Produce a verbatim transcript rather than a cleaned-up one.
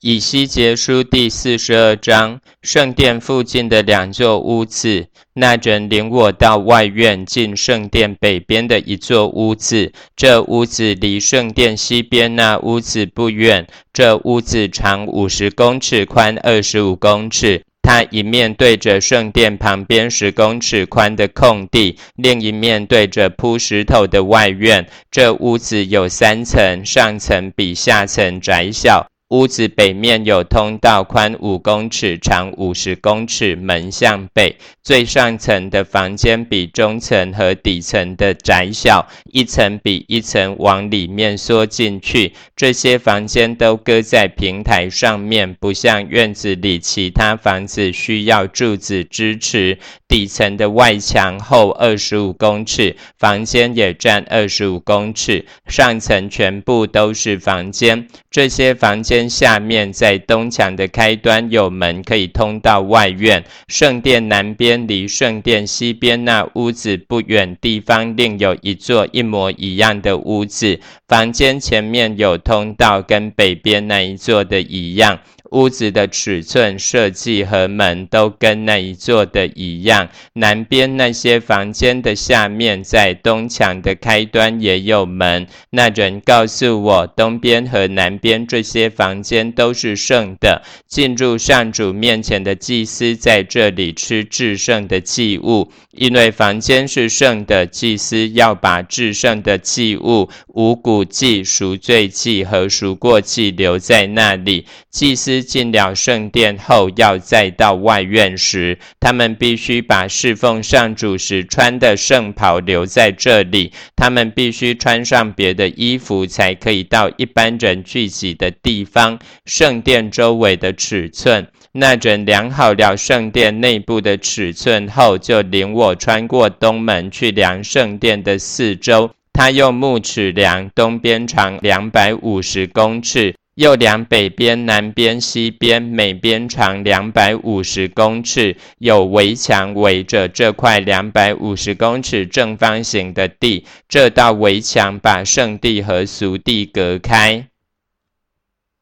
以西结书第四十二章，圣殿附近的两座屋子，那人领我到外院，进圣殿北边的一座屋子，这屋子离圣殿西边那屋子不远，这屋子长五十公尺，宽二十五公尺。它一面对着圣殿旁边十公尺宽的空地，另一面对着铺石头的外院。这屋子有三层，上层比下层窄小。屋子北面有通道，宽五公尺，长五十公尺，门向北。最上层的房间比中层和底层的窄小，一层比一层往里面缩进去。这些房间都搁在平台上面，不像院子里其他房子需要柱子支持。底层的外墙厚二十五公尺，房间也占二十五公尺。上层全部都是房间，这些房间下面在东墙的开端有门可以通到外院。圣殿南边离圣殿西边那屋子不远地方另有一座一模一样的屋子，房间前面有通道，跟北边那一座的一样。屋子的尺寸、设计和门都跟那一座的一样。南边那些房间的下面，在东墙的开端也有门。那人告诉我，东边和南边这些房间都是圣的，进入上主面前的祭司在这里吃至圣的祭物。因为房间是圣的，祭司要把至圣的祭物、无骨祭、赎罪祭和赎过祭留在那里。祭司进了圣殿后，要再到外院时，他们必须把侍奉上主时穿的圣袍留在这里。他们必须穿上别的衣服，才可以到一般人聚集的地方。圣殿周围的尺寸，那人量好了圣殿内部的尺寸后，就领我穿过东门去量圣殿的四周。他用木尺量，东边长两百五十公尺，又量北边、南边、西边，每边长两百五十公尺，有围墙围着这块两百五十公尺正方形的地。这道围墙把圣地和俗地隔开。